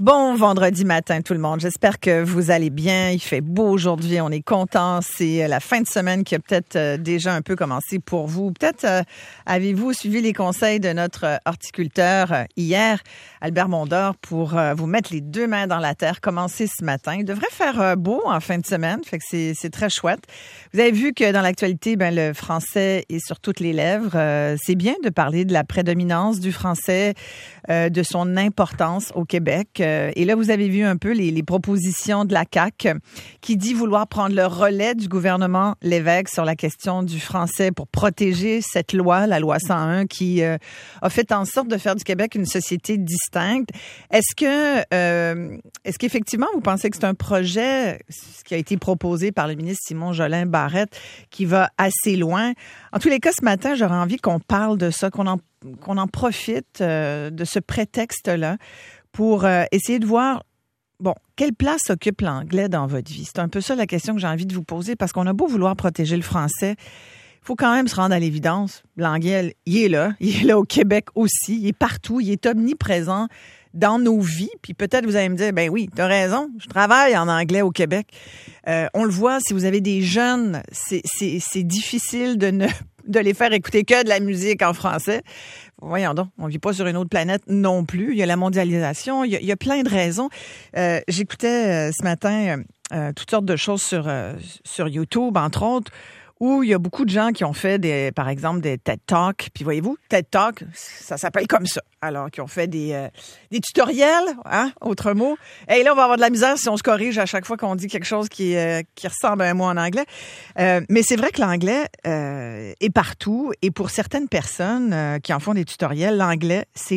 Bon vendredi matin tout le monde. J'espère que vous allez bien. Il fait beau aujourd'hui. On est content. C'est la fin de semaine qui a peut-être déjà un peu commencé pour vous. Peut-être avez-vous suivi les conseils de notre horticulteur hier, Albert Mondor, pour vous mettre les deux mains dans la terre. Commencer ce matin. Il devrait faire beau en fin de semaine. Fait que c'est très chouette. Vous avez vu que dans l'actualité, le français est sur toutes les lèvres. C'est bien de parler de la prédominance du français, de son importance au Québec. Et là, vous avez vu un peu les propositions de la CAQ qui dit vouloir prendre le relais du gouvernement Lévesque sur la question du français pour protéger cette loi, la loi 101, qui a fait en sorte de faire du Québec une société distincte. Est-ce qu'effectivement, vous pensez que c'est un projet, ce qui a été proposé par le ministre Simon Jolin Barrette, qui va assez loin? En tous les cas, ce matin, j'aurais envie qu'on parle de ça, qu'on en profite de ce prétexte-là pour essayer de voir, quelle place occupe l'anglais dans votre vie? C'est un peu ça la question que j'ai envie de vous poser, parce qu'on a beau vouloir protéger le français, il faut quand même se rendre à l'évidence. L'anglais, il est là au Québec aussi, il est partout, il est omniprésent dans nos vies. Puis peut-être vous allez me dire, ben oui, t'as raison, je travaille en anglais au Québec. On le voit, si vous avez des jeunes, c'est difficile de les faire écouter que de la musique en français. Voyons donc, on vit pas sur une autre planète non plus. Il y a la mondialisation, il y a plein de raisons. J'écoutais ce matin toutes sortes de choses sur YouTube, entre autres, où il y a beaucoup de gens qui ont fait par exemple des TED Talks. Puis voyez-vous, TED Talk, ça s'appelle comme ça. Alors, qui ont fait des tutoriels, autre mot. Et là, on va avoir de la misère si on se corrige à chaque fois qu'on dit quelque chose qui ressemble à un mot en anglais. Mais c'est vrai que l'anglais est partout. Et pour certaines personnes qui en font des tutoriels, l'anglais, c'est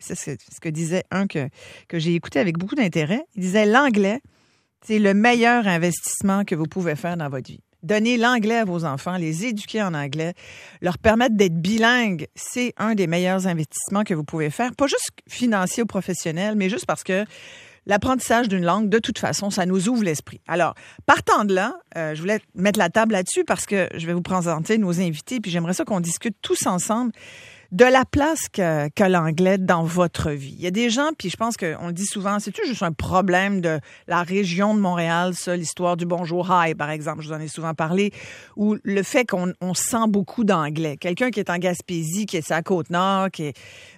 ce que disait un que j'ai écouté avec beaucoup d'intérêt. Il disait, l'anglais, c'est le meilleur investissement que vous pouvez faire dans votre vie. Donner l'anglais à vos enfants, les éduquer en anglais, leur permettre d'être bilingues, c'est un des meilleurs investissements que vous pouvez faire. Pas juste financier ou professionnel, mais juste parce que l'apprentissage d'une langue, de toute façon, ça nous ouvre l'esprit. Alors, partant de là, je voulais mettre la table là-dessus parce que je vais vous présenter nos invités, puis j'aimerais ça qu'on discute tous ensemble de la place qu'a l'anglais dans votre vie. Il y a des gens, puis je pense qu'on le dit souvent, c'est juste un problème de la région de Montréal, ça, l'histoire du bonjour hi, par exemple, je vous en ai souvent parlé, ou le fait qu'on sent beaucoup d'anglais. Quelqu'un qui est en Gaspésie, qui est sur la Côte-Nord, qui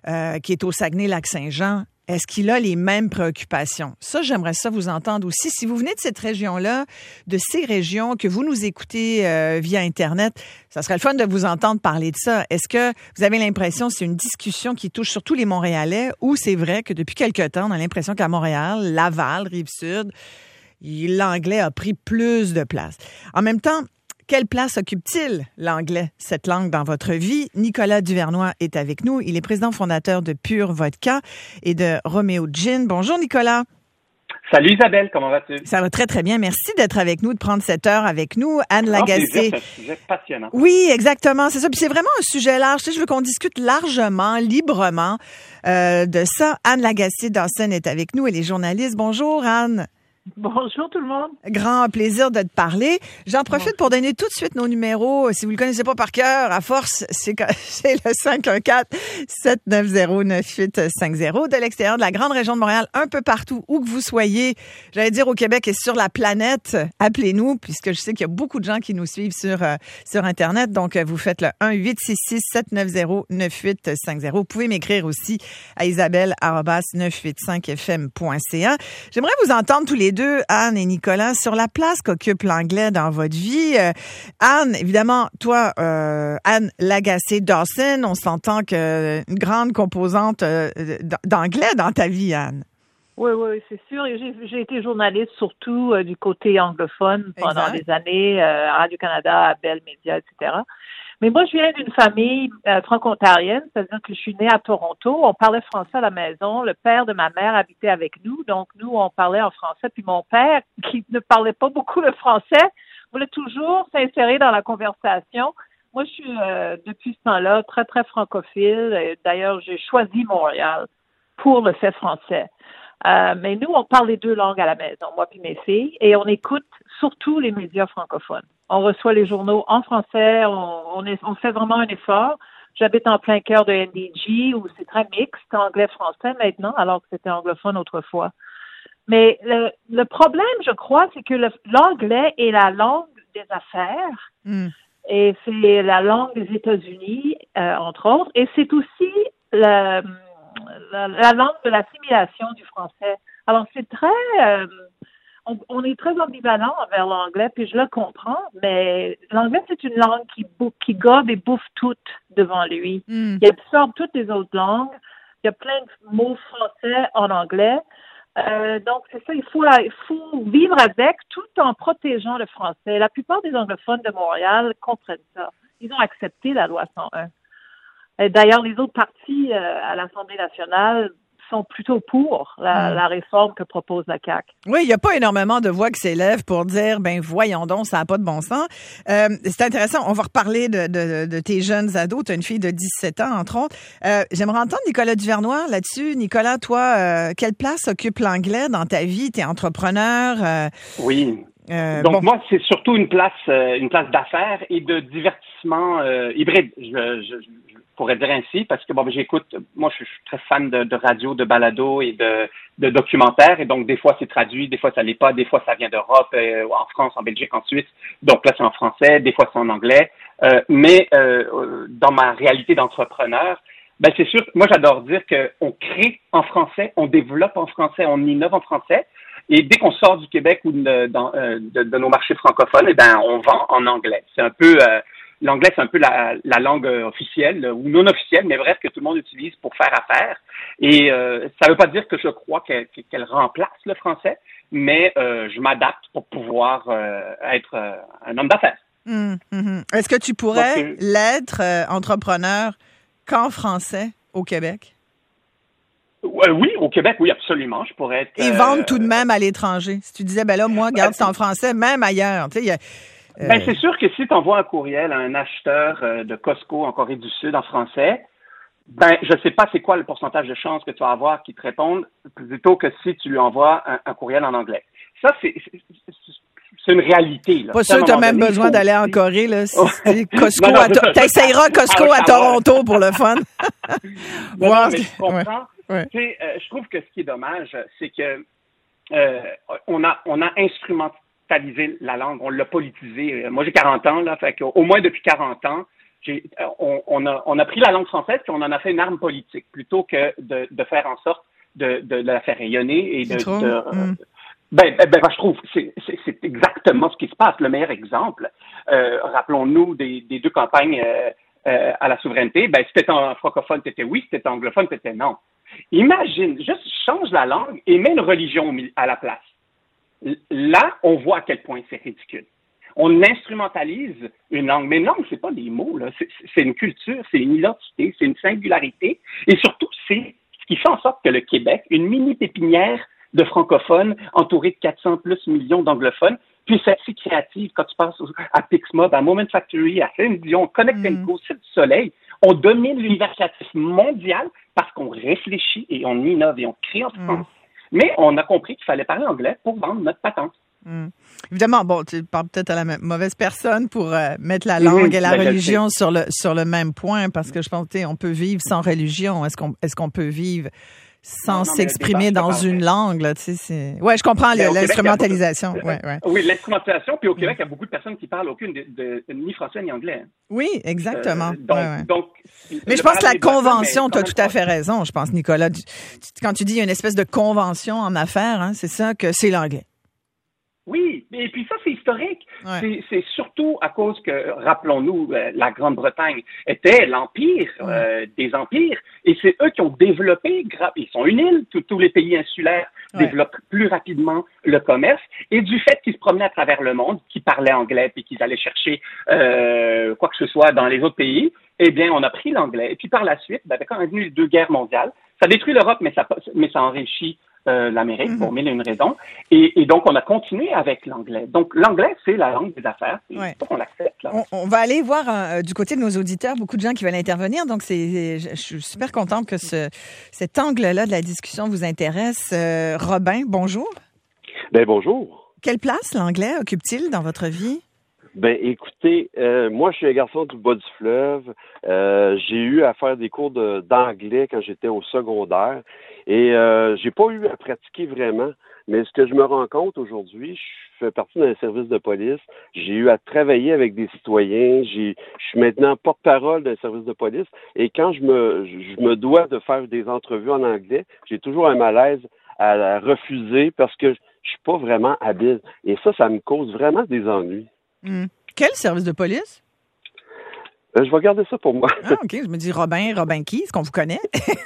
est au Saguenay-Lac-Saint-Jean, est-ce qu'il a les mêmes préoccupations? Ça, j'aimerais ça vous entendre aussi. Si vous venez de cette région-là, de ces régions, que vous nous écoutez via Internet, ça serait le fun de vous entendre parler de ça. Est-ce que vous avez l'impression que c'est une discussion qui touche surtout les Montréalais ou c'est vrai que depuis quelque temps, on a l'impression qu'à Montréal, Laval, Rive-Sud, l'anglais a pris plus de place? En même temps, quelle place occupe-t-il l'anglais, cette langue, dans votre vie? Nicolas Duvernois est avec nous. Il est président fondateur de Pure Vodka et de Romeo Gin. Bonjour, Nicolas. Salut Isabelle, comment vas-tu? Ça va très, très bien. Merci d'être avec nous, de prendre cette heure avec nous. Anne Lagacé. C'est un sujet passionnant. Oui, exactement, c'est ça. Puis c'est vraiment un sujet large. Je veux qu'on discute largement, librement de ça. Anne Lagacé-Dawson est avec nous. Elle est journaliste. Bonjour, Anne. Bonjour tout le monde. Grand plaisir de te parler. J'en profite pour donner tout de suite nos numéros. Si vous ne le connaissez pas par cœur, à force, c'est le 514-790-9850 de l'extérieur de la grande région de Montréal, un peu partout où que vous soyez. J'allais dire au Québec et sur la planète, appelez-nous, puisque je sais qu'il y a beaucoup de gens qui nous suivent sur Internet. Donc, vous faites le 1-866-790-9850. Vous pouvez m'écrire aussi à isabelle@985fm.ca. J'aimerais vous entendre tous les deux, Anne et Nicolas, sur la place qu'occupe l'anglais dans votre vie. Anne, évidemment, toi, Anne Lagacé-Dawson, on s'entend qu'une grande composante d'anglais dans ta vie, Anne. Oui, c'est sûr. J'ai été journaliste surtout du côté anglophone pendant des années, à Radio-Canada, à Bell Media, etc. Mais moi, je viens d'une famille franco-ontarienne, c'est-à-dire que je suis née à Toronto. On parlait français à la maison. Le père de ma mère habitait avec nous, donc nous, on parlait en français. Puis mon père, qui ne parlait pas beaucoup le français, voulait toujours s'insérer dans la conversation. Moi, je suis, depuis ce temps-là, très, très francophile. Et d'ailleurs, j'ai choisi Montréal pour le fait français. Mais nous, on parle les deux langues à la maison, moi puis mes filles, et on écoute surtout les médias francophones. On reçoit les journaux en français, on fait vraiment un effort. J'habite en plein cœur de NDG, où c'est très mixte, anglais-français maintenant, alors que c'était anglophone autrefois. Mais le problème, je crois, c'est que l'anglais est la langue des affaires. Et c'est la langue des États-Unis, entre autres. Et c'est aussi la langue de l'assimilation du français. Alors, c'est très... on est très ambivalent envers l'anglais, puis je le comprends, mais l'anglais, c'est une langue qui gobe et bouffe toutes devant lui. Il absorbe toutes les autres langues. Il y a plein de mots français en anglais. Donc, c'est ça, il faut vivre avec tout en protégeant le français. La plupart des anglophones de Montréal comprennent ça. Ils ont accepté la loi 101. Et d'ailleurs, les autres partis à l'Assemblée nationale sont plutôt pour la réforme que propose la CAQ. Oui, il n'y a pas énormément de voix qui s'élèvent pour dire, voyons donc, ça n'a pas de bon sens. C'est intéressant, on va reparler de tes jeunes ados. Tu as une fille de 17 ans, entre autres. J'aimerais entendre Nicolas Duvernois là-dessus. Nicolas, toi, quelle place occupe l'anglais dans ta vie? Tu es entrepreneur. Oui. Donc, moi, c'est surtout une place d'affaires et de divertissement hybride. Je pourrais dire ainsi, parce que j'écoute, moi je suis très fan de radio, de balado et de documentaires, et donc des fois c'est traduit, des fois ça l'est pas, des fois ça vient d'Europe, en France, en Belgique, en Suisse, donc là c'est en français, des fois c'est en anglais, mais dans ma réalité d'entrepreneur, c'est sûr, moi j'adore dire qu'on crée en français, on développe en français, on innove en français, et dès qu'on sort du Québec ou de nos marchés francophones, on vend en anglais. C'est un peu... l'anglais, c'est un peu la langue officielle ou non officielle, mais bref, que tout le monde utilise pour faire affaire. Et ça ne veut pas dire que je crois qu'elle remplace le français, mais je m'adapte pour pouvoir être un homme d'affaires. Est-ce que tu pourrais l'être entrepreneur qu'en français au Québec? Oui, au Québec, oui, absolument. Je pourrais être... Et vendre tout de même à l'étranger. Si tu disais, moi, garde, c'est en français, même ailleurs. Tu sais, c'est sûr que si tu envoies un courriel à un acheteur de Costco en Corée du Sud en français, je sais pas c'est quoi le pourcentage de chances que tu vas avoir qu'il te réponde, plutôt que si tu lui envoies un courriel en anglais. Ça, c'est une réalité. Là. Pas sûr que tu as même besoin d'aller en Corée. Là, si Costco t'essayeras Costco à Toronto pour le fun. Mais je comprends. Ouais. Je trouve que ce qui est dommage, c'est que on a instrumentalisé la langue, on l'a politisé. Moi, j'ai 40 ans, là, fait qu'au moins depuis 40 ans, on a pris la langue française puis on en a fait une arme politique plutôt que de faire en sorte de la faire rayonner et je trouve c'est exactement ce qui se passe. Le meilleur exemple, rappelons-nous des deux campagnes à la souveraineté. Si t'étais en francophone, t'étais oui, si t'étais anglophone, t'étais non. Imagine, juste change la langue et mets une religion à la place. Là, on voit à quel point c'est ridicule. On instrumentalise une langue. Mais une langue, c'est pas des mots, là. C'est une culture, c'est une identité, c'est une singularité. Et surtout, c'est ce qui fait en sorte que le Québec, une mini pépinière de francophones entourée de 400 plus millions d'anglophones, puisse être si créative quand tu passes à Pixmob, à Moment Factory, à Céline Dion, Connect & Go, Cirque du Soleil. On domine l'univers créatif mondial parce qu'on réfléchit et on innove et on crée en France. Mais on a compris qu'il fallait parler anglais pour vendre notre patente. Évidemment, tu parles peut-être à la mauvaise personne pour mettre la langue et la religion sur le même point, parce que je pense qu'on peut vivre sans religion. Est-ce qu'on peut vivre sans s'exprimer dans une langue, là, tu sais, ouais, je comprends l'instrumentalisation. Oui, l'instrumentalisation, puis au Québec, il y a beaucoup de personnes qui parlent aucune ni français ni anglais. Oui, exactement. Donc, mais je pense que la convention, tu as tout à fait raison, je pense, Nicolas. Quand tu dis qu'il y a une espèce de convention en affaires, c'est ça que c'est l'anglais. Oui, et puis ça, c'est historique. Ouais. C'est surtout à cause que, rappelons-nous, la Grande-Bretagne était l'empire des empires, et c'est eux qui ont développé, ils sont une île, tous les pays insulaires développent plus rapidement le commerce, et du fait qu'ils se promenaient à travers le monde, qu'ils parlaient anglais, puis qu'ils allaient chercher quoi que ce soit dans les autres pays, eh bien, on a pris l'anglais. Et puis par la suite, quand est venue les 2 guerres mondiales, ça détruit l'Europe, mais ça enrichit l'Amérique pour mille et une raisons. Et donc, on a continué avec l'anglais. Donc, l'anglais, c'est la langue des affaires. Il faut qu'on l'accepte. Là. On va aller voir du côté de nos auditeurs, beaucoup de gens qui veulent intervenir. Donc, je suis super contente que cet angle-là de la discussion vous intéresse. Robin, bonjour. Bonjour. Quelle place l'anglais occupe-t-il dans votre vie? Ben, écoutez, moi, je suis un garçon du bas du fleuve. J'ai eu à faire des cours d'anglais quand j'étais au secondaire et j'ai pas eu à pratiquer vraiment. Mais ce que je me rends compte aujourd'hui, je fais partie d'un service de police. J'ai eu à travailler avec des citoyens. Je suis maintenant porte-parole d'un service de police. Et quand je me dois de faire des entrevues en anglais, j'ai toujours un malaise à refuser parce que je suis pas vraiment habile. Et ça me cause vraiment des ennuis. Quel service de police? Je vais garder ça pour moi. Ah, OK. Je me dis Robin qui? Est-ce qu'on vous connaît?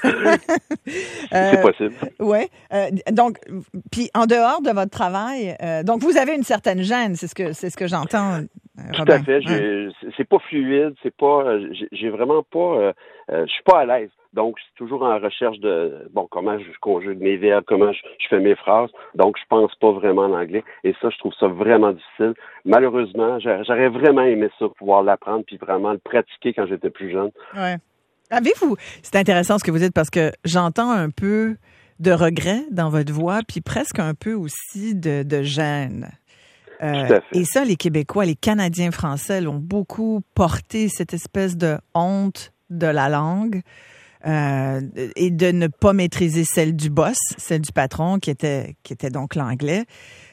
C'est possible. Oui. Donc, puis en dehors de votre travail, donc vous avez une certaine gêne, c'est ce que j'entends, Robin. Tout à fait. C'est pas fluide, c'est pas. J'ai vraiment pas. Je suis pas à l'aise. Donc, je suis toujours en recherche de comment je conjugue mes verbes, comment je fais mes phrases. Donc, je pense pas vraiment en anglais. Et ça, je trouve ça vraiment difficile. Malheureusement, j'aurais vraiment aimé ça, pouvoir l'apprendre puis vraiment le pratiquer quand j'étais plus jeune. Ouais. Avez-vous... C'est intéressant ce que vous dites parce que j'entends un peu de regret dans votre voix puis presque un peu aussi de gêne. Tout à fait. Et ça, les Québécois, les Canadiens français l'ont beaucoup porté, cette espèce de honte de la langue. Et de ne pas maîtriser celle du boss, celle du patron, qui était donc l'anglais.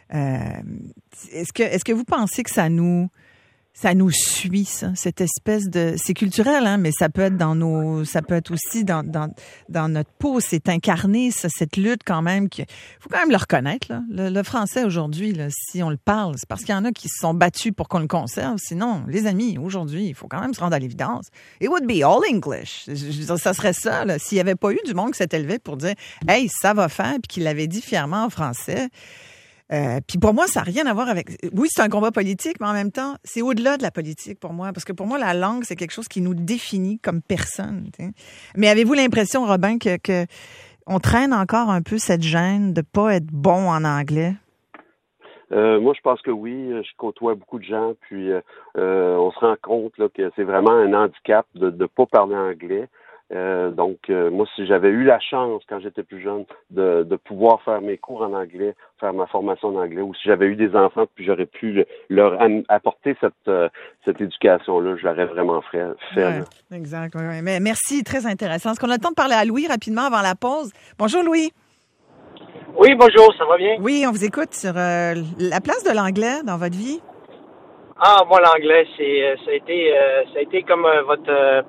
Est-ce que vous pensez que ça nous suit, ça, cette espèce de... C'est culturel, hein, mais ça peut être aussi dans notre peau, c'est incarné, ça, cette lutte quand même. Faut quand même le reconnaître, là. Le français aujourd'hui, là, si on le parle, c'est parce qu'il y en a qui se sont battus pour qu'on le conserve. Sinon, les amis, aujourd'hui, il faut quand même se rendre à l'évidence. It would be all English. Je veux dire, ça serait ça, là. S'il n'y avait pas eu du monde qui s'était élevé pour dire « Hey, ça va faire », puis qu'il l'avait dit fièrement en français. Puis pour moi, ça n'a rien à voir avec... Oui, c'est un combat politique, mais en même temps, c'est au-delà de la politique pour moi. Parce que pour moi, la langue, c'est quelque chose qui nous définit comme personne. T'sais. Mais avez-vous l'impression, Robin, que on traîne encore un peu cette gêne de pas être bon en anglais? Moi, je pense que oui. Je côtoie beaucoup de gens, puis on se rend compte là, que c'est vraiment un handicap de ne pas parler anglais. Donc, moi, si j'avais eu la chance, quand j'étais plus jeune, de pouvoir faire mes cours en anglais, faire ma formation en anglais, ou si j'avais eu des enfants, puis j'aurais pu leur apporter cette éducation-là, je l'aurais vraiment fait. Ouais, exact. Ouais. Mais merci, très intéressant. Est-ce qu'on a le temps de parler à Louis rapidement avant la pause? Bonjour, Louis. Oui, bonjour, ça va bien? Oui, on vous écoute sur la place de l'anglais dans votre vie. Ah, moi, l'anglais, ça a été comme votre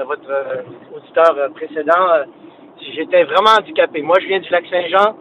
auditeur précédent. J'étais vraiment handicapé. Moi, je viens du Lac-Saint-Jean,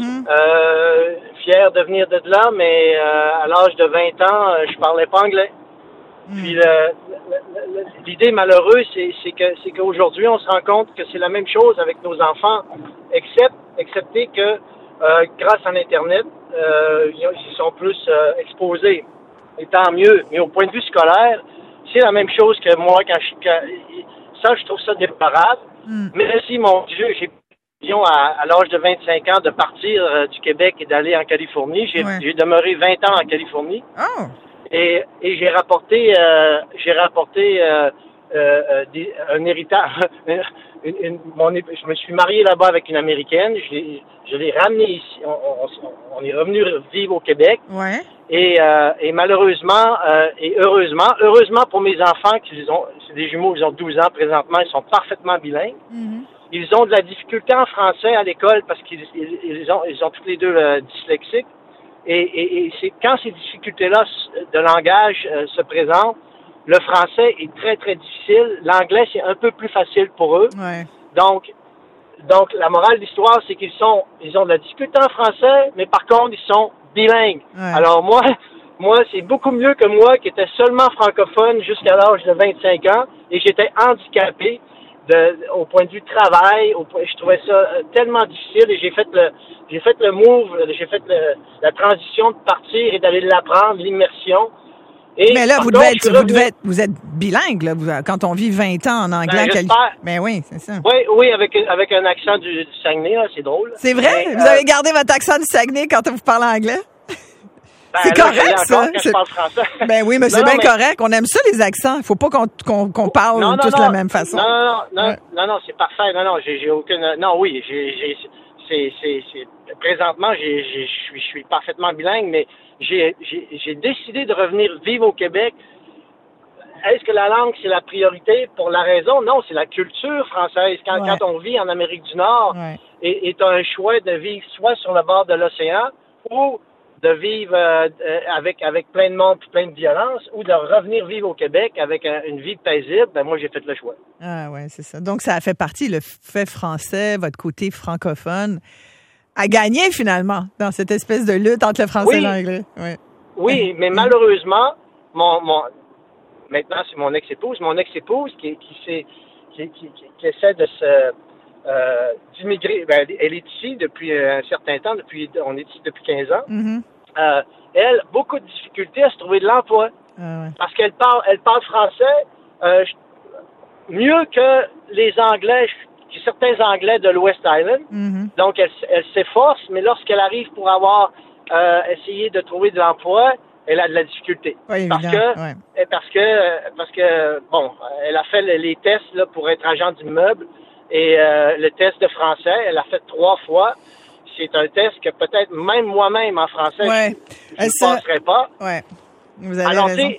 fier de venir de là, mais à l'âge de 20 ans, je parlais pas anglais. Puis l'idée malheureuse, c'est qu'aujourd'hui, on se rend compte que c'est la même chose avec nos enfants, excepté que grâce à l'Internet, ils sont plus exposés. Et tant mieux. Mais au point de vue scolaire, c'est la même chose que moi ça, je trouve ça déplorable. Mais si, mon Dieu, j'ai l'occasion à l'âge de 25 ans de partir du Québec et d'aller en Californie. J'ai demeuré 20 ans en Californie. Oh. Et j'ai rapporté un héritage. Je me suis marié là-bas avec une Américaine. Je l'ai ramené ici. On est revenu vivre au Québec. Ouais. Et malheureusement et heureusement pour mes enfants, c'est des jumeaux, ils ont 12 ans présentement, ils sont parfaitement bilingues. Mm-hmm. Ils ont de la difficulté en français à l'école parce qu'ils ont tous les deux dyslexiques. Et c'est quand ces difficultés-là de langage se présentent, le français est très, très difficile. L'anglais, c'est un peu plus facile pour eux. Ouais. Donc, la morale de l'histoire, c'est ils ont de la difficulté en français, mais par contre, ils sont bilingues. Ouais. Alors, moi, c'est beaucoup mieux que moi, qui était seulement francophone jusqu'à l'âge de 25 ans, et j'étais handicapé au point de vue travail. Je trouvais ça tellement difficile, et j'ai fait le move, la transition de partir et d'aller l'apprendre, l'immersion. Mais là, vous êtes bilingue, là, quand on vit 20 ans en anglais. Mais oui, c'est ça. Oui, avec un accent du Saguenay, là, c'est drôle. C'est vrai? Vous avez gardé votre accent du Saguenay quand vous parlez anglais? C'est correct, ça. Je parle français. Ben oui, mais c'est bien correct. On aime ça, les accents. Il faut pas qu'on parle tous de la même façon. Non, c'est parfait. Non, j'ai aucune... Non, oui, présentement, je suis parfaitement bilingue, mais j'ai décidé de revenir vivre au Québec. Est-ce que la langue, c'est la priorité pour la raison? Non, c'est la culture française. Quand on vit en Amérique du Nord et tu as un choix de vivre soit sur le bord de l'océan ou de vivre avec plein de monde et plein de violence ou de revenir vivre au Québec avec une vie paisible, moi, j'ai fait le choix. Ah ouais, c'est ça. Donc, ça a fait partie, le fait français, votre côté francophone, a gagné finalement dans cette espèce de lutte entre le français et l'anglais. Oui, mais malheureusement, maintenant, c'est mon ex-épouse. Mon ex-épouse qui essaie de d'immigrer. Elle est ici depuis un certain temps. On est ici depuis 15 ans. Mm-hmm. Elle, beaucoup de difficultés à se trouver de l'emploi. Parce qu'elle parle français mieux que les Anglais, certains Anglais de l'West Island. Mm-hmm. Donc, elle s'efforce, mais lorsqu'elle arrive pour avoir essayé de trouver de l'emploi, elle a de la difficulté. Oui, parce que bon, elle a fait les tests là, pour être agent d'immeuble et le test de français, elle a fait 3 fois. C'est un test que peut-être même moi-même en français, je ne passerais pas. Ouais. Vous avez alors, raison.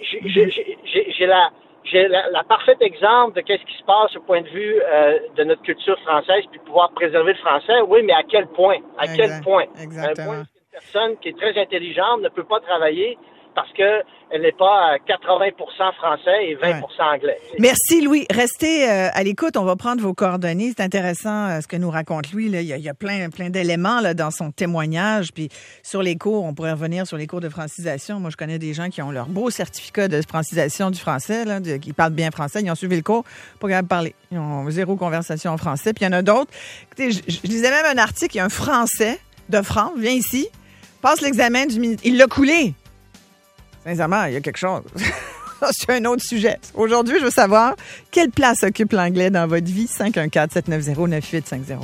j'ai la parfaite exemple de qu'est-ce qui se passe au point de vue de notre culture française puis pouvoir préserver le français. Oui, mais à quel point? Quel point? Exactement. Un point, une personne qui est très intelligente ne peut pas travailler parce qu'elle n'est pas à 80% français et 20% anglais. Merci, Louis. Restez à l'écoute. On va prendre vos coordonnées. C'est intéressant ce que nous raconte Louis. Là. Il y a plein d'éléments là, dans son témoignage. Puis sur les cours, on pourrait revenir sur les cours de francisation. Moi, je connais des gens qui ont leur beau certificat de francisation du français, là, qui parlent bien français. Ils ont suivi le cours, pas capable de parler. Ils ont 0 conversation en français. Puis il y en a d'autres. Écoutez, je lisais même un article. Il y a un Français de France, vient ici, passe l'examen du ministère. Il l'a coulé. Sincèrement, il y a quelque chose. C'est un autre sujet. Aujourd'hui, je veux savoir quelle place occupe l'anglais dans votre vie. 514-790-9850.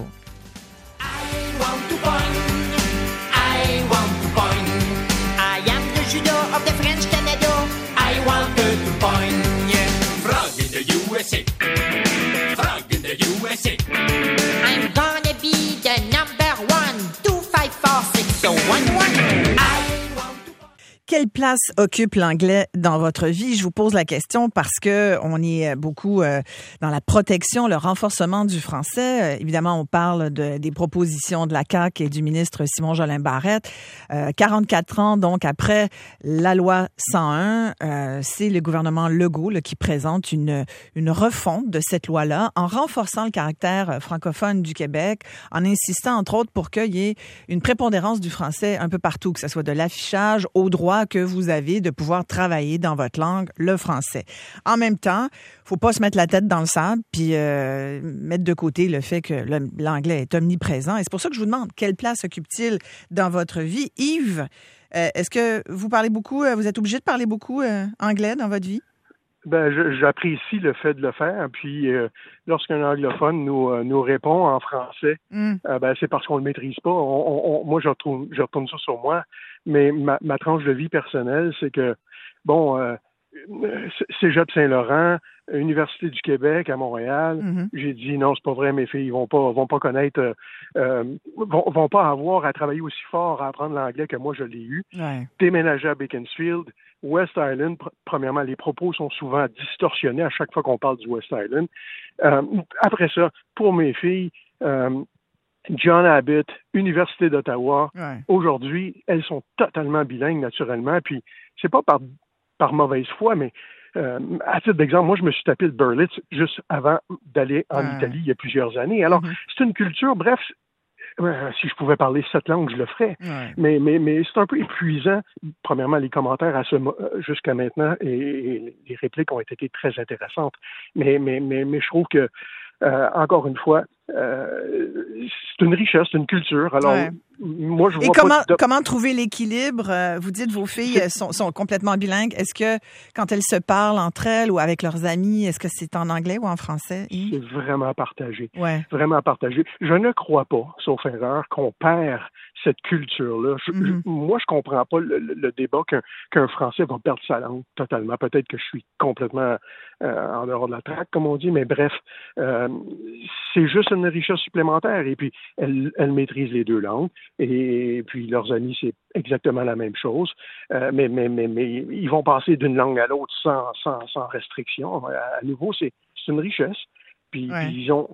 I'm gonna be the number 1, 254-6011. Quelle place occupe l'anglais dans votre vie? Je vous pose la question parce que on est beaucoup dans la protection, le renforcement du français. Évidemment, on parle des propositions de la CAQ et du ministre Simon Jolin Barrette. 44 ans, donc, après la loi 101, c'est le gouvernement Legault qui présente une refonte de cette loi-là en renforçant le caractère francophone du Québec, en insistant, entre autres, pour qu'il y ait une prépondérance du français un peu partout, que ce soit de l'affichage au droit que vous avez de pouvoir travailler dans votre langue, le français. En même temps, faut pas se mettre la tête dans le sable puis mettre de côté le fait que l'anglais est omniprésent. Et c'est pour ça que je vous demande, quelle place occupe-t-il dans votre vie? Yves, est-ce que vous parlez beaucoup, vous êtes obligé de parler beaucoup anglais dans votre vie? J'apprécie le fait de le faire. Puis, lorsqu'un anglophone nous répond en français, c'est parce qu'on le maîtrise pas. Moi, je retourne ça sur moi. Mais ma tranche de vie personnelle, c'est que, Cégep Saint-Laurent, Université du Québec à Montréal, j'ai dit non, c'est pas vrai, mes filles vont pas connaître, vont pas avoir à travailler aussi fort à apprendre l'anglais que moi je l'ai eu. Déménager à Beaconsfield, West Island, premièrement, les propos sont souvent distorsionnés à chaque fois qu'on parle du West Island. Après ça, pour mes filles, John Abbott, Université d'Ottawa, aujourd'hui, elles sont totalement bilingues naturellement, puis c'est pas par mauvaise foi, mais à titre d'exemple, moi je me suis tapé le Berlitz juste avant d'aller en Italie il y a plusieurs années. Alors, c'est une culture, bref, si je pouvais parler 7 langues, je le ferais. Mais c'est un peu épuisant. Premièrement, les commentaires jusqu'à maintenant et les répliques ont été très intéressantes. Mais je trouve que encore une fois, c'est une richesse, c'est une culture. Alors, moi, je vois comment trouver l'équilibre? Vous dites vos filles sont complètement bilingues. Est-ce que quand elles se parlent entre elles ou avec leurs amis, est-ce que c'est en anglais ou en français? C'est vraiment partagé. Ouais. Vraiment partagé. Je ne crois pas, sauf erreur, qu'on perd cette culture-là. Moi, je comprends pas le débat qu'un Français va perdre sa langue totalement. Peut-être que je suis complètement en dehors de la traque, comme on dit, mais bref, c'est juste une richesse supplémentaire. Et puis, elles maîtrisent les deux langues. Et puis, leurs amis, c'est exactement la même chose. Mais ils vont passer d'une langue à l'autre sans restriction. À nouveau, c'est une richesse. Puis ils ont...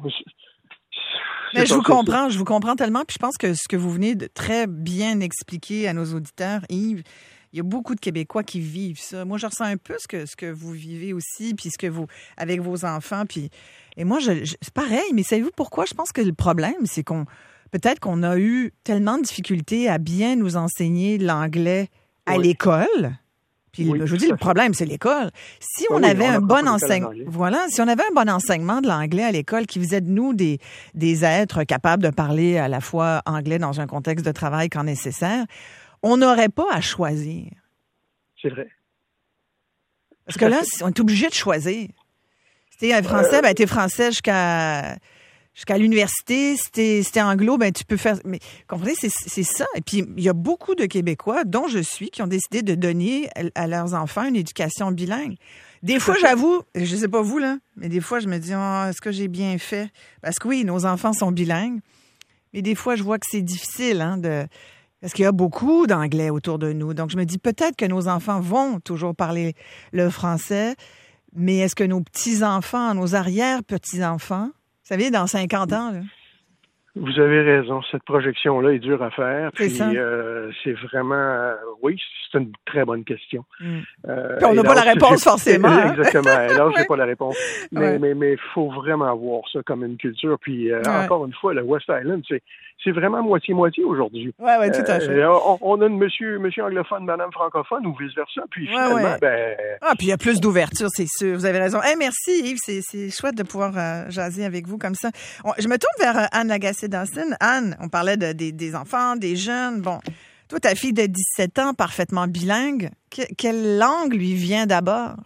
Mais je vous comprends tellement. Puis je pense que ce que vous venez de très bien expliquer à nos auditeurs, Yves, il y a beaucoup de Québécois qui vivent ça. Moi, je ressens un peu ce que vous vivez aussi, puis ce que vous, avec vos enfants. Puis, et moi, c'est pareil, mais savez-vous pourquoi? Je pense que le problème, c'est peut-être qu'on a eu tellement de difficultés à bien nous enseigner l'anglais à l'école. Puis je vous dis, le problème, c'est l'école. Si on avait un bon enseignement, si on avait un bon enseignement de l'anglais à l'école qui faisait de nous des êtres capables de parler à la fois anglais dans un contexte de travail quand nécessaire, on n'aurait pas à choisir. C'est vrai. Parce que là, on est obligé de choisir. Si t'es français, t'es français jusqu'à l'université. Si t'es anglo, tu peux faire... Mais comprenez, c'est ça. Et puis, il y a beaucoup de Québécois, dont je suis, qui ont décidé de donner à leurs enfants une éducation bilingue. Des fois, j'avoue, je sais pas vous, là, mais des fois, je me dis, est-ce que j'ai bien fait? Parce que oui, nos enfants sont bilingues. Mais des fois, je vois que c'est difficile, parce qu'il y a beaucoup d'anglais autour de nous. Donc, je me dis peut-être que nos enfants vont toujours parler le français, mais est-ce que nos petits-enfants, nos arrière-petits-enfants, vous savez, dans 50 ans, là. Vous avez raison. Cette projection-là est dure à faire. C'est ça. C'est vraiment... oui, c'est une très bonne question. Puis on n'a pas la réponse forcément. Exactement. Alors, j'ai pas la réponse. Mais il faut vraiment voir ça comme une culture. Puis, encore une fois, le West Island, c'est vraiment moitié-moitié aujourd'hui. Oui, tout à fait. On a monsieur anglophone, madame francophone ou vice-versa. Puis finalement, puis il y a plus d'ouverture, c'est sûr. Vous avez raison. Hey, merci, Yves. C'est chouette de pouvoir jaser avec vous comme ça. Je me tourne vers Anne Lagacé-Dawson. Anne, on parlait des enfants, des jeunes. Bon, toi, ta fille de 17 ans, parfaitement bilingue, quelle langue lui vient d'abord?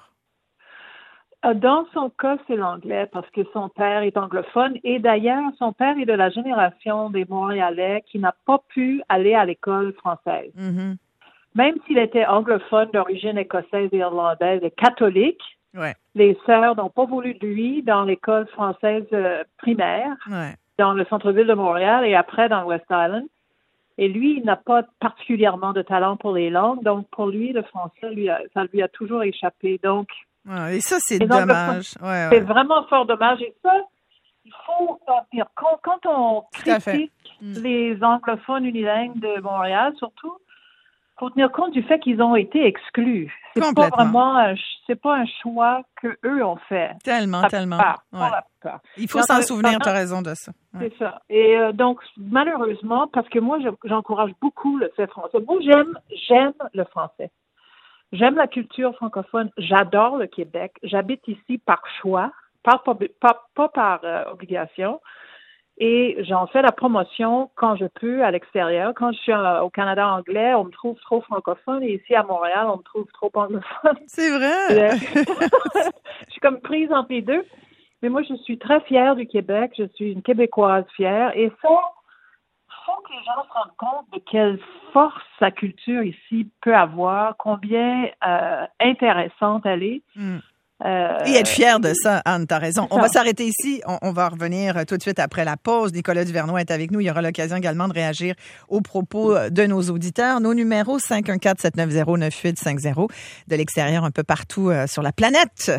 Dans son cas, c'est l'anglais parce que son père est anglophone et d'ailleurs, son père est de la génération des Montréalais qui n'a pas pu aller à l'école française. Mm-hmm. Même s'il était anglophone d'origine écossaise et irlandaise et catholique, les sœurs n'ont pas voulu de lui dans l'école française primaire, dans le centre-ville de Montréal et après dans le West Island. Et lui, il n'a pas particulièrement de talent pour les langues, donc pour lui, le français, ça lui a toujours échappé. Donc, et ça, c'est dommage. C'est vraiment fort dommage. Et ça, il faut dire, quand on critique les anglophones unilingues de Montréal, surtout, il faut tenir compte du fait qu'ils ont été exclus. C'est pas vraiment c'est pas un choix qu'eux ont fait. Tellement. Il faut s'en souvenir, tu as raison de ça. C'est ça. Et donc, malheureusement, parce que moi, j'encourage beaucoup le fait français. Moi, j'aime le français. J'aime la culture francophone. J'adore le Québec. J'habite ici par choix, pas par obligation. Et j'en fais la promotion quand je peux à l'extérieur. Quand je suis au Canada anglais, on me trouve trop francophone. Et ici, à Montréal, on me trouve trop anglophone. C'est vrai! Je suis comme prise entre les deux. Mais moi, je suis très fière du Québec. Je suis une Québécoise fière. Et ça, il faut que les gens se rendent compte de quelle force sa culture ici peut avoir, combien intéressante elle est. Et être fier de ça, Anne, t'as raison. On va s'arrêter ici. On va revenir tout de suite après la pause. Nicolas Duvernois est avec nous. Il y aura l'occasion également de réagir aux propos de nos auditeurs. Nos numéros 514-790-9850 de l'extérieur un peu partout sur la planète.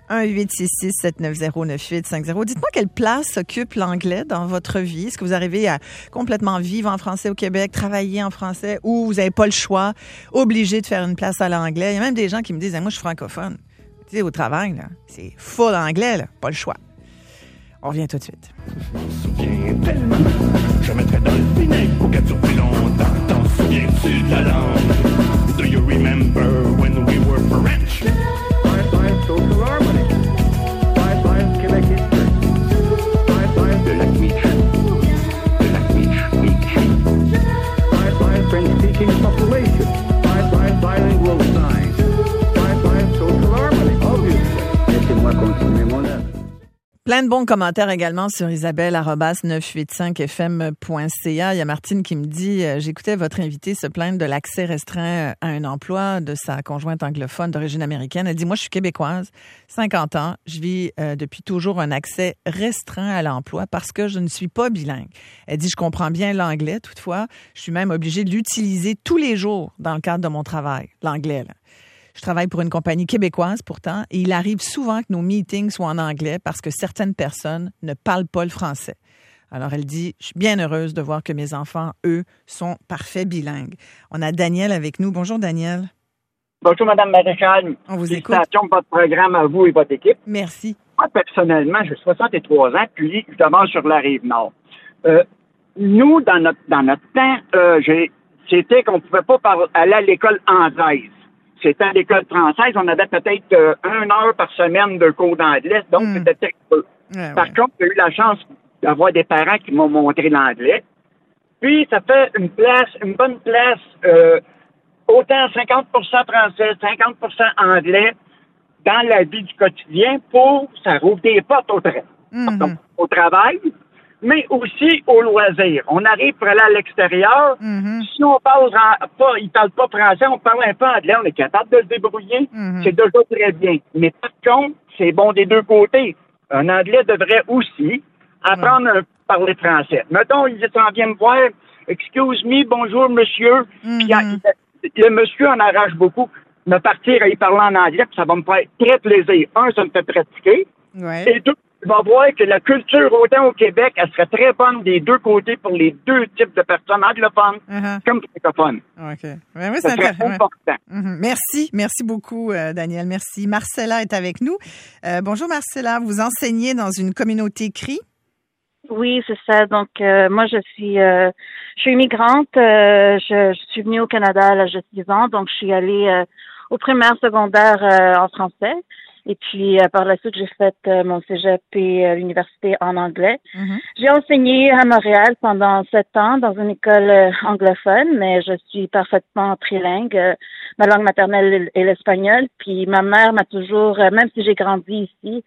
1-866-790-9850. Dites-moi quelle place occupe l'anglais dans votre vie. Est-ce que vous arrivez à complètement vivre en français au Québec, travailler en français ou vous n'avez pas le choix, obligé de faire une place à l'anglais? Il y a même des gens qui me disent moi, je suis francophone. Tu sais, au travail, là, c'est full anglais, là, pas le choix. On revient tout de suite. Je m'en souviens tellement, je mettrais dans le vinaigre pour qu'elle dure plus longtemps. T'en souviens-tu de la langue? Do you remember when we were French? Science, social harmony. Science, Québec history. Science, de la Queech. De la Queech. shrinking population, by bilingual signs, by social harmony, obviously. Laissez-moi continuer mon œuvre. Plein de bons commentaires également sur isabelle@985fm.ca. Il y a Martine qui me dit j'écoutais votre invité se plaindre de l'accès restreint à un emploi de sa conjointe anglophone d'origine américaine. Elle dit moi je suis québécoise, 50 ans, je vis depuis toujours un accès restreint à l'emploi parce que je ne suis pas bilingue. Elle dit je comprends bien l'anglais, toutefois, je suis même obligée de l'utiliser tous les jours dans le cadre de mon travail, l'anglais là. Je travaille pour une compagnie québécoise pourtant et il arrive souvent que nos meetings soient en anglais parce que certaines personnes ne parlent pas le français. Alors elle dit, je suis bien heureuse de voir que mes enfants, eux, sont parfaits bilingues. On a Daniel avec nous. Bonjour Daniel. Bonjour Mme Maréchal. On vous écoute. Félicitations pour votre programme à vous et votre équipe. Merci. Moi, personnellement, j'ai 63 ans, puis je demeure sur la Rive-Nord. Nous, dans notre temps, c'était qu'on ne pouvait pas aller à l'école anglaise. C'était à l'école française, on avait peut-être 1 heure par semaine de cours d'anglais, donc c'était très peu. Par contre, j'ai eu la chance d'avoir des parents qui m'ont montré l'anglais. Puis, ça fait une bonne place, autant 50% français, 50% anglais dans la vie du quotidien ça rouvre des portes au travail, mais aussi au loisir. On arrive pour aller à l'extérieur. Si on il parle pas français, on parle un peu anglais, on est capable de se débrouiller. C'est déjà très bien. Mais par contre, c'est bon des deux côtés. Un anglais devrait aussi apprendre à parler français. Mettons, il s'en vient me voir, excuse me, bonjour monsieur. Puis, le monsieur en arrache beaucoup. Me partir à y parler en anglais, puis ça va me faire très plaisir. Un, ça me fait pratiquer. Et deux, je vais voir que la culture, autant au Québec, elle serait très bonne des deux côtés pour les deux types de personnes, anglophones comme francophones. OK. Oui, c'est important. Merci beaucoup, Daniel. Merci. Marcella est avec nous. Bonjour, Marcella. Vous enseignez dans une communauté CRI? Oui, c'est ça. Donc, moi, je suis immigrante. Je suis venue au Canada à l'âge de 6 ans. Donc, je suis allée au primaire, secondaire en français. Et puis, par la suite, j'ai fait mon cégep et l'université en anglais. J'ai enseigné à Montréal pendant 7 ans dans une école anglophone, mais je suis parfaitement trilingue. Ma langue maternelle est l'espagnol. Puis, ma mère m'a toujours, même si j'ai grandi ici,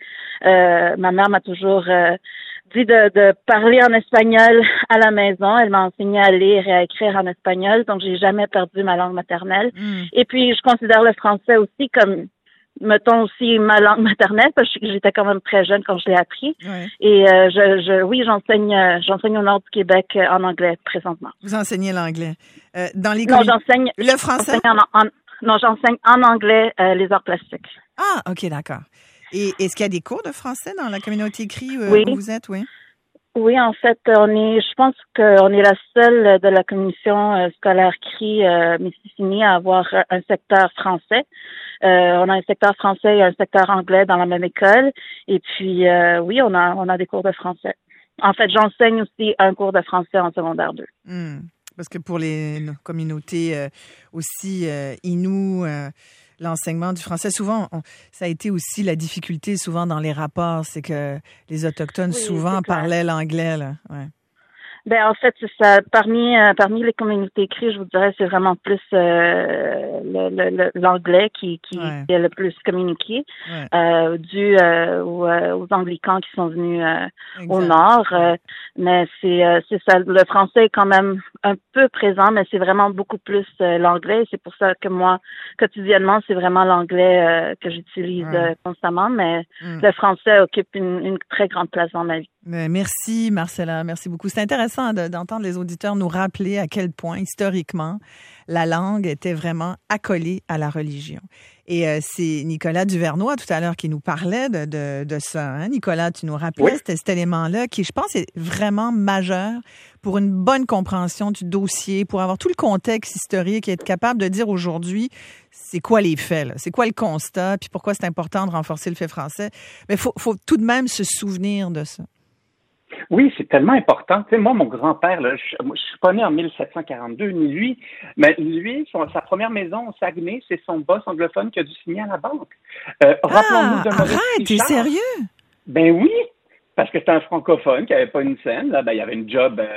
ma mère m'a toujours dit de parler en espagnol à la maison. Elle m'a enseigné à lire et à écrire en espagnol, donc j'ai jamais perdu ma langue maternelle. Et puis, je considère le français aussi comme mettons aussi ma langue maternelle parce que j'étais quand même très jeune quand je l'ai appris. Et j'enseigne au nord du Québec en anglais présentement. Vous enseignez l'anglais dans les Non, j'enseigne le français. J'enseigne en anglais les arts plastiques. Ah, OK, d'accord. Et est-ce qu'il y a des cours de français dans la communauté CRI où vous êtes, Oui, en fait, je pense qu'on est la seule de la commission scolaire CRI Mississippi à avoir un secteur français. On a un secteur français et un secteur anglais dans la même école. Et puis, oui, on a des cours de français. En fait, j'enseigne aussi un cours de français en secondaire 2. Parce que pour les communautés aussi Innu, l'enseignement du français, souvent, ça a été aussi la difficulté souvent dans les rapports, c'est que les Autochtones souvent parlaient l'anglais, là. Ben en fait, c'est ça. Parmi les communautés CRI, je vous dirais, c'est vraiment plus l'anglais qui est le plus communiqué, dû aux anglicans qui sont venus au nord. Mais c'est ça. Le français est quand même un peu présent, mais c'est vraiment beaucoup plus l'anglais. C'est pour ça que moi, quotidiennement, c'est vraiment l'anglais que j'utilise constamment. Mais le français occupe une très grande place dans ma vie. Merci, Marcella. Merci beaucoup. C'est intéressant d'entendre les auditeurs nous rappeler à quel point, historiquement, la langue était vraiment accolée à la religion. Et c'est Nicolas Duvernois, tout à l'heure, qui nous parlait de ça. Hein? Nicolas, tu nous rappelais cet élément-là qui, je pense, est vraiment majeur pour une bonne compréhension du dossier, pour avoir tout le contexte historique et être capable de dire aujourd'hui c'est quoi les faits, là? C'est quoi le constat, puis pourquoi c'est important de renforcer le fait français. Mais faut tout de même se souvenir de ça. Oui, c'est tellement important. Tu sais, moi, mon grand-père, là, je suis pas né en 1742, ni lui, mais lui, sa première maison au Saguenay, c'est son boss anglophone qui a dû signer à la banque. Rappelons-nous de Maurice Richard. T'es sérieux? Ben oui, parce que c'était un francophone qui avait pas une scène. Là, ben, il y avait une job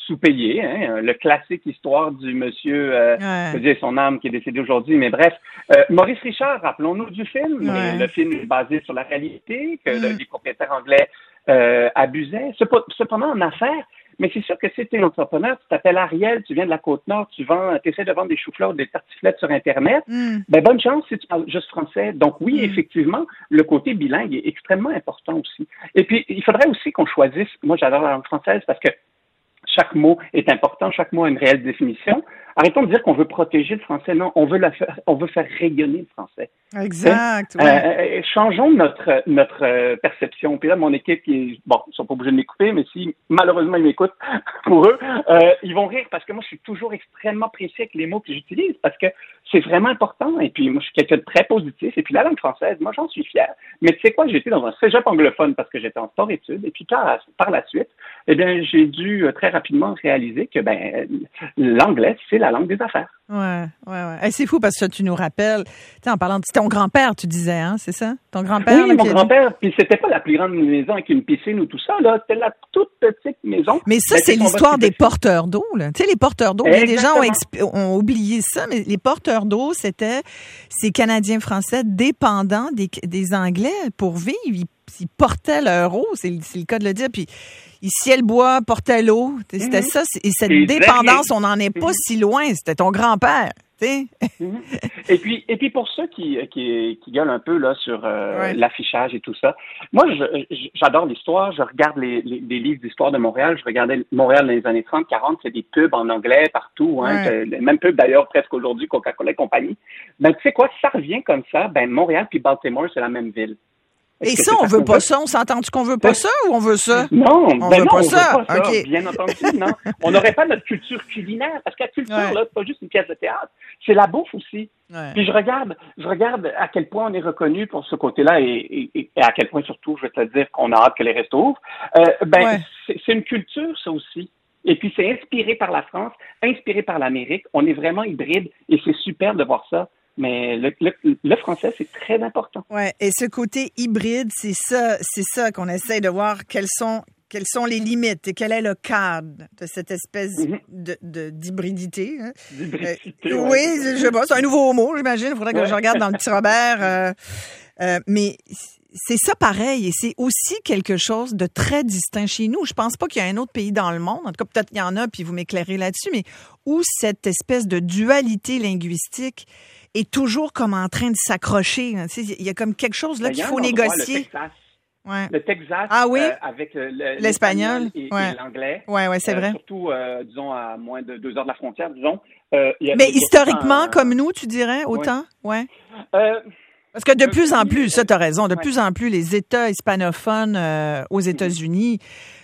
sous-payé, hein, le classique histoire du monsieur, je veux dire son âme qui est décédé aujourd'hui, mais bref, Maurice Richard, rappelons-nous du film, le film est basé sur la réalité, que les propriétaires anglais abusaient. Cependant, en affaires, mais c'est sûr que si tu es un entrepreneur, tu t'appelles Ariel, tu viens de la Côte-Nord, tu essaies de vendre des choux-fleurs ou des tartiflettes sur Internet, ben bonne chance si tu parles juste français. Donc oui, effectivement, le côté bilingue est extrêmement important aussi. Et puis, il faudrait aussi qu'on choisisse, moi j'adore la langue française parce que chaque mot est important, chaque mot a une réelle définition. Arrêtons de dire qu'on veut protéger le français. Non, on veut faire rayonner le français. Exact. Changeons notre perception. Puis là, mon équipe, ils sont pas obligés de m'écouter, mais si malheureusement ils m'écoutent, pour eux, ils vont rire parce que moi, je suis toujours extrêmement précis avec les mots que j'utilise parce que c'est vraiment important. Et puis, moi, je suis quelqu'un de très positif. Et puis, la langue française, moi, j'en suis fier. Mais tu sais quoi, j'étais dans un cégep anglophone parce que j'étais en sport-études. Et puis, par la suite, eh bien, j'ai dû très rapidement réaliser que, l'anglais, c'est la langue des affaires. Ouais. C'est fou parce que tu nous rappelles, tu sais, en parlant de ton grand-père, tu disais, hein, c'est ça? Ton grand-père? Oui, mon grand-père, puis c'était pas la plus grande maison avec une piscine ou tout ça, là, c'était la toute petite maison. Mais ça, c'est l'histoire des porteurs d'eau, là. Tu sais, les porteurs d'eau, les gens ont oublié ça, mais les porteurs d'eau, c'était ces Canadiens-Français dépendants des Anglais pour vivre. Ils portaient leur eau, c'est le cas de le dire, puis ils sciaient le bois, portaient l'eau. C'était ça. Et cette dépendance, on n'en est pas si loin. C'était ton grand-père. Et puis pour ceux qui gueulent un peu là sur l'affichage et tout ça, moi j'adore l'histoire, je regarde les livres d'histoire de Montréal, je regardais Montréal dans les années 30, 40, c'est des pubs en anglais partout, même pubs d'ailleurs presque aujourd'hui, Coca-Cola et compagnie. Ben tu sais quoi, ça revient comme ça, Montréal puis Baltimore, c'est la même ville. Et ça, on veut pas ça? On s'entend-tu qu'on veut pas ça ou on veut ça? Non, on veut pas ça. Okay. Bien entendu, non. On n'aurait pas notre culture culinaire, parce que la culture, là, c'est pas juste une pièce de théâtre, c'est la bouffe aussi. Ouais. Puis je regarde à quel point on est reconnu pour ce côté-là et à quel point, surtout, je vais te le dire, qu'on a hâte que les restos ouvrent. C'est une culture, ça aussi. Et puis, c'est inspiré par la France, inspiré par l'Amérique. On est vraiment hybride et c'est super de voir ça. Mais le français, c'est très important. Ouais, et ce côté hybride, c'est ça qu'on essaie de voir quelles sont les limites et quel est le cadre de cette espèce d'hybridité. Hein? Oui, je sais pas, c'est un nouveau mot, j'imagine. Il faudrait que je regarde dans le petit Robert. Mais c'est ça pareil, et c'est aussi quelque chose de très distinct chez nous. Je pense pas qu'il y a un autre pays dans le monde, en tout cas peut-être qu'il y en a, puis vous m'éclairez là-dessus, mais où cette espèce de dualité linguistique est toujours comme en train de s'accrocher. Tu sais, il y a comme quelque chose là qu'il faut négocier. Le Texas, avec l'espagnol et l'anglais. Oui, c'est vrai. Surtout, disons, à moins de 2 heures de la frontière, disons. Mais historiquement, comme nous, tu dirais, autant? Ouais. Parce que de plus en plus, ça, t'as raison, de plus en plus, les États hispanophones aux États-Unis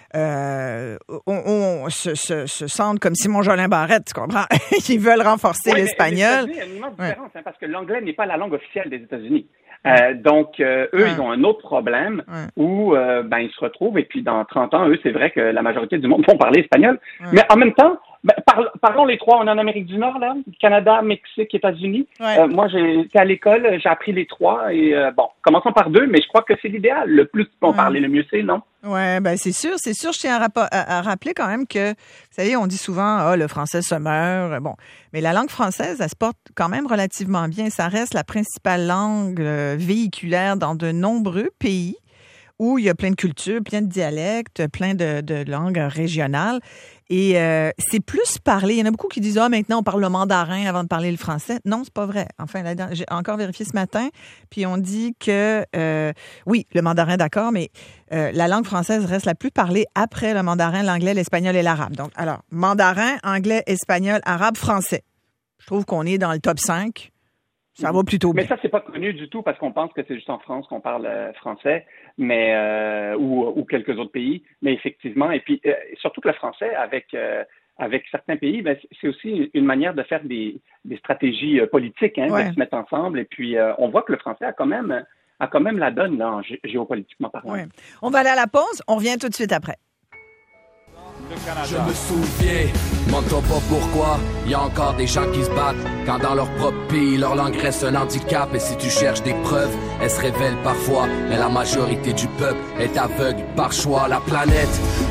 se sentent comme Simon Jolin Barrette, tu comprends? Ils veulent renforcer l'espagnol. Il y a une immense différence, parce que l'anglais n'est pas la langue officielle des États-Unis. Donc, eux, ils ont un autre problème où ils se retrouvent et puis dans 30 ans, eux, c'est vrai que la majorité du monde vont parler espagnol. Mais en même temps, parlons les trois. On est en Amérique du Nord, là, Canada, Mexique, États-Unis. Moi, j'ai été à l'école, j'ai appris les trois et commençons par 2, mais je crois que c'est l'idéal. Le plus on parle, le mieux c'est, non? Ouais, c'est sûr. Je tiens à rappeler quand même que, vous savez, on dit souvent, le français se meurt. Bon, mais la langue française, elle se porte quand même relativement bien. Ça reste la principale langue véhiculaire dans de nombreux pays où il y a plein de cultures, plein de dialectes, plein de langues régionales. Et c'est plus parlé. Il y en a beaucoup qui disent maintenant on parle le mandarin avant de parler le français. Non, c'est pas vrai. Enfin, j'ai encore vérifié ce matin, puis on dit que oui, le mandarin, d'accord, mais la langue française reste la plus parlée après le mandarin, l'anglais, l'espagnol et l'arabe. Donc, alors, mandarin, anglais, espagnol, arabe, français. Je trouve qu'on est dans le top 5. Ça va plutôt bien. Mais ça, c'est pas connu du tout parce qu'on pense que c'est juste en France qu'on parle français, mais ou quelques autres pays. Mais effectivement, et puis surtout que le français, avec certains pays, c'est aussi une manière de faire des stratégies politiques, de se mettre ensemble. Et puis, on voit que le français a quand même la donne là, géopolitiquement parlant. Ouais. On va aller à la pause. On revient tout de suite après. Je me souviens, demande-toi pas pourquoi, y a encore des gens qui se battent quand dans leur propre pays, leur langue reste un handicap. Et si tu cherches des preuves, elles se révèlent parfois, mais la majorité du peuple est aveugle par choix. La planète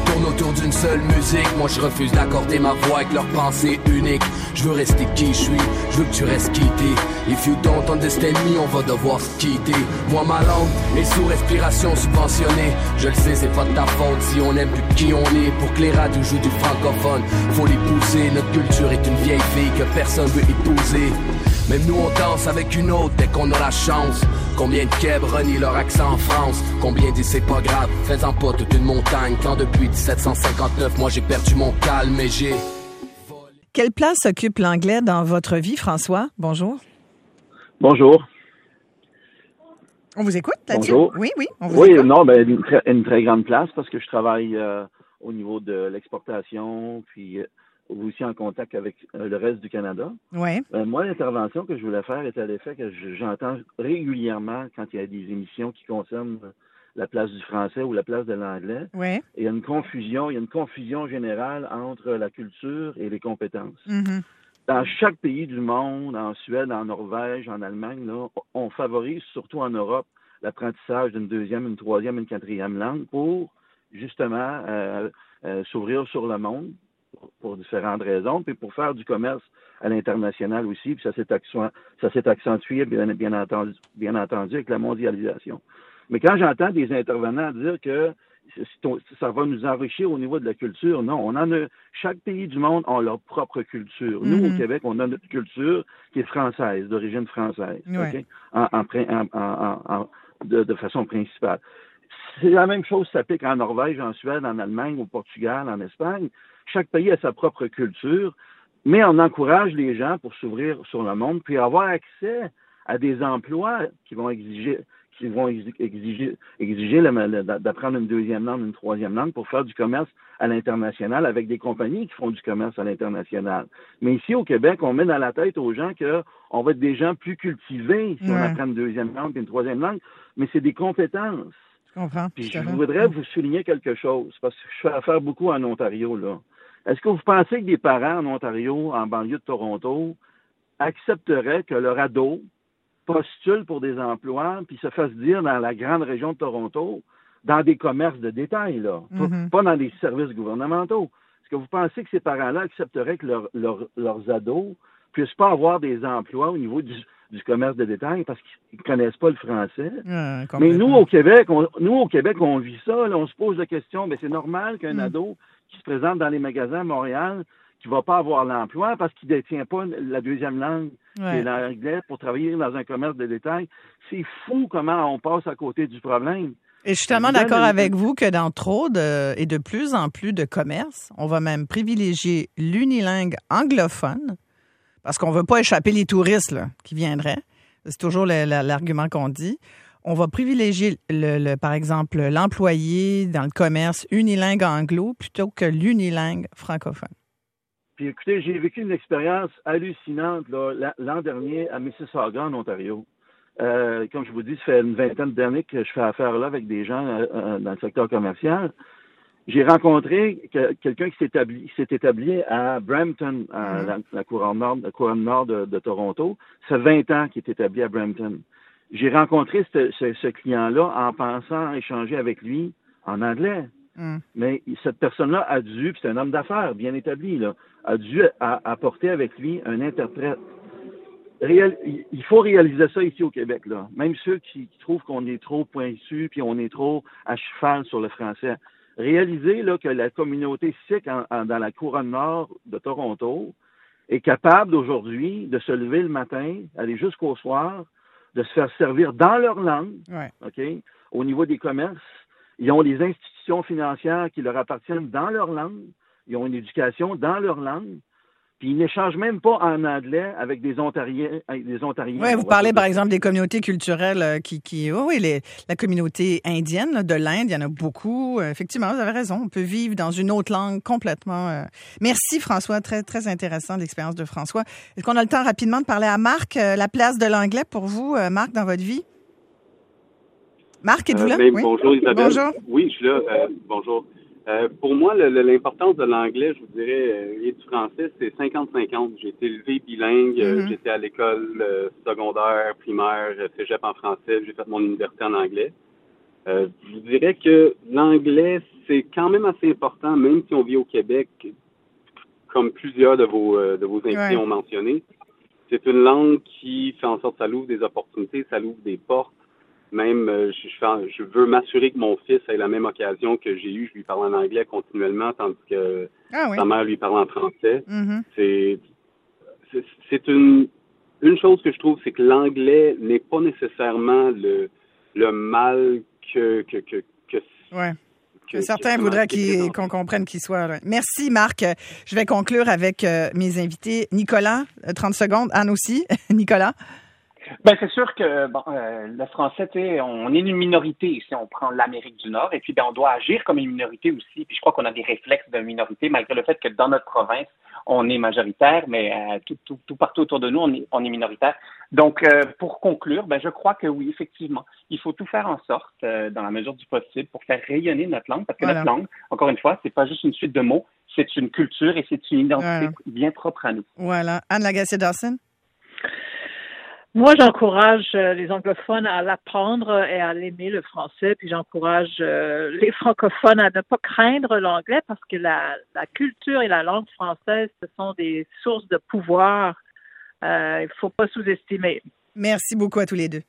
tournent autour d'une seule musique. Moi je refuse d'accorder ma voix avec leurs pensées uniques. Je veux rester qui je suis, je veux que tu restes qui t'es. If you don't understand me, on va devoir se quitter. Moi ma langue est sous respiration subventionnée. Je le sais, c'est pas de ta faute si on aime plus qui on est. Pour que les radios jouent du francophone, faut l'épouser. Notre culture est une vieille fille que personne veut épouser. Même nous on danse avec une autre dès qu'on a la chance. Combien de Québs renient leur accent en France? Combien disent c'est pas grave, faisant pas toute une montagne. Quand depuis 1759, moi j'ai perdu mon calme et j'ai... Quelle place occupe l'anglais dans votre vie, François? Bonjour. Bonjour. On vous écoute là-dessus? Bonjour. Oui, on vous écoute. Non, une très grande place parce que je travaille au niveau de l'exportation, puis aussi en contact avec le reste du Canada. Ouais. Moi, l'intervention que je voulais faire est à l'effet que j'entends régulièrement quand il y a des émissions qui concernent la place du français ou la place de l'anglais. Ouais. Il y a une confusion générale entre la culture et les compétences. Mm-hmm. Dans chaque pays du monde, en Suède, en Norvège, en Allemagne, là, on favorise, surtout en Europe, l'apprentissage d'une deuxième, une troisième, une quatrième langue pour, justement, s'ouvrir sur le monde pour différentes raisons, puis pour faire du commerce à l'international aussi, puis ça s'est accentué, bien entendu, avec la mondialisation. Mais quand j'entends des intervenants dire que ça va nous enrichir au niveau de la culture, non, chaque pays du monde a leur propre culture. Nous, au Québec, on a notre culture qui est française, d'origine française, ouais. Okay? De façon principale. C'est la même chose qui s'applique en Norvège, en Suède, en Allemagne, au Portugal, en Espagne. Chaque pays a sa propre culture, mais on encourage les gens pour s'ouvrir sur le monde, puis avoir accès à des emplois qui vont exiger d'apprendre une deuxième langue, une troisième langue pour faire du commerce à l'international avec des compagnies qui font du commerce à l'international. Mais ici, au Québec, on met dans la tête aux gens qu'on va être des gens plus cultivés si on apprend une deuxième langue et une troisième langue, mais c'est des compétences. Je comprends. Puis je voudrais vous souligner quelque chose, parce que je fais affaire beaucoup en Ontario, là. Est-ce que vous pensez que des parents en Ontario, en banlieue de Toronto, accepteraient que leur ado postule pour des emplois puis se fasse dire dans la grande région de Toronto, dans des commerces de détail, là, pas dans des services gouvernementaux? Est-ce que vous pensez que ces parents-là accepteraient que leurs ados puissent pas avoir des emplois au niveau du commerce de détail parce qu'ils connaissent pas le français? Mais nous, au Québec, on vit ça, là, on se pose la question, mais c'est normal qu'un ado qui se présente dans les magasins à Montréal, qui va pas avoir l'emploi parce qu'il détient pas la deuxième langue, qui est l'anglais, pour travailler dans un commerce de détail. C'est fou comment on passe à côté du problème. Et je suis tellement d'accord avec vous que dans trop et de plus en plus de commerces, on va même privilégier l'unilingue anglophone parce qu'on veut pas échapper les touristes là, qui viendraient. C'est toujours l'argument qu'on dit. On va privilégier, par exemple, l'employé dans le commerce unilingue anglo plutôt que l'unilingue francophone. Puis écoutez, j'ai vécu une expérience hallucinante là, l'an dernier à Mississauga, en Ontario. Comme je vous dis, ça fait une vingtaine d'années que je fais affaire là avec des gens dans le secteur commercial. J'ai rencontré quelqu'un qui s'est établi à Brampton, la couronne nord de Toronto. Ça fait 20 ans qu'il est établi à Brampton. J'ai rencontré ce client-là en pensant échanger avec lui en anglais. Mais cette personne-là a dû, puis c'est un homme d'affaires bien établi, là, a dû apporter avec lui un interprète. Il faut réaliser ça ici au Québec, là. Même ceux qui trouvent qu'on est trop pointu puis on est trop à cheval sur le français. Réalisez là, que la communauté sikh dans la couronne nord de Toronto est capable aujourd'hui de se lever le matin, aller jusqu'au soir, de se faire servir dans leur langue, OK, au niveau des commerces. Ils ont les institutions financières qui leur appartiennent dans leur langue. Ils ont une éducation dans leur langue. Puis ils n'échangent même pas en anglais avec des Ontariens. Oui, vous parlez par exemple des communautés culturelles la communauté indienne là, de l'Inde, il y en a beaucoup. Effectivement, vous avez raison, on peut vivre dans une autre langue complètement. Merci François, très très intéressant l'expérience de François. Est-ce qu'on a le temps rapidement de parler à Marc, la place de l'anglais pour vous, Marc, dans votre vie? Marc, êtes-vous là? Oui. Bonjour Isabelle. Bonjour. Oui, je suis là. Bonjour. Pour moi, l'importance de l'anglais, je vous dirais, et du français, c'est 50-50. J'ai été élevé bilingue, j'étais à l'école secondaire, primaire, cégep en français, j'ai fait mon université en anglais. Je dirais que l'anglais, c'est quand même assez important, même si on vit au Québec, comme plusieurs de vos invités ont mentionné. C'est une langue qui fait en sorte que ça l'ouvre des opportunités, ça l'ouvre des portes. Même, je veux m'assurer que mon fils ait la même occasion que j'ai eue. Je lui parle en anglais continuellement, tandis que sa mère lui parle en français. Mm-hmm. C'est une chose que je trouve, c'est que l'anglais n'est pas nécessairement le mal que certains voudraient qu'on comprenne qu'il soit. Ouais. Merci, Marc. Je vais conclure avec mes invités. Nicolas, 30 secondes. Anne aussi. Nicolas. Ben c'est sûr que le français, tu sais, on est une minorité si on prend l'Amérique du Nord, et puis on doit agir comme une minorité aussi. Puis je crois qu'on a des réflexes de minorité, malgré le fait que dans notre province, on est majoritaire, mais tout partout autour de nous, on est minoritaire. Donc, pour conclure, je crois que oui, effectivement, il faut tout faire en sorte, dans la mesure du possible, pour faire rayonner notre langue, parce que notre langue, encore une fois, c'est pas juste une suite de mots, c'est une culture et c'est une identité bien propre à nous. Voilà. Anne Lagacé-Dawson? Moi, j'encourage les anglophones à l'apprendre et à l'aimer, le français, puis j'encourage les francophones à ne pas craindre l'anglais parce que la culture et la langue française, ce sont des sources de pouvoir. Il ne faut pas sous-estimer. Merci beaucoup à tous les deux.